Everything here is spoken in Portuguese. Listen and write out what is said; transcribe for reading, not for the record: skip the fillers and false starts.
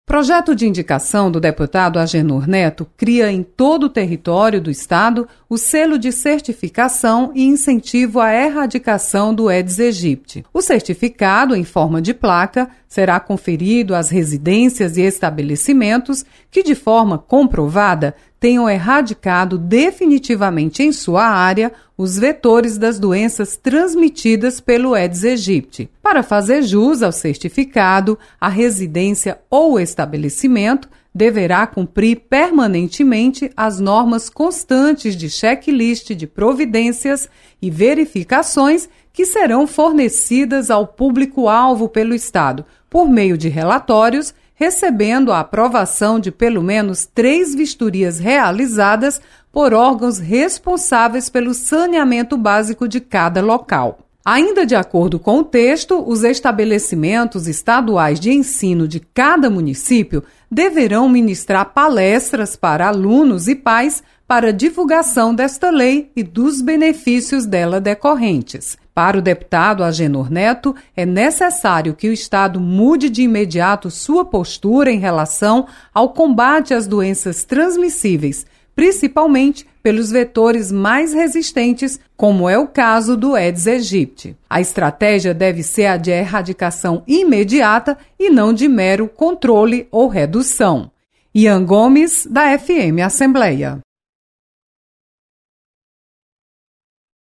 Projeto de indicação do deputado Agenor Neto cria em todo o território do Estado o selo de certificação e incentivo à erradicação do Aedes aegypti. O certificado, em forma de placa, será conferido às residências e estabelecimentos que, de forma comprovada, tenham erradicado definitivamente em sua área os vetores das doenças transmitidas pelo Aedes aegypti. Para fazer jus ao certificado, a residência ou estabelecimento deverá cumprir permanentemente as normas constantes de checklist de providências e verificações que serão fornecidas ao público-alvo pelo Estado, por meio de relatórios, recebendo a aprovação de pelo menos 3 vistorias realizadas por órgãos responsáveis pelo saneamento básico de cada local. Ainda de acordo com o texto, os estabelecimentos estaduais de ensino de cada município deverão ministrar palestras para alunos e pais para divulgação desta lei e dos benefícios dela decorrentes. Para o deputado Agenor Neto, é necessário que o Estado mude de imediato sua postura em relação ao combate às doenças transmissíveis, principalmente pelos vetores mais resistentes, como é o caso do Aedes aegypti. A estratégia deve ser a de erradicação imediata e não de mero controle ou redução. Ian Gomes, da FM Assembleia.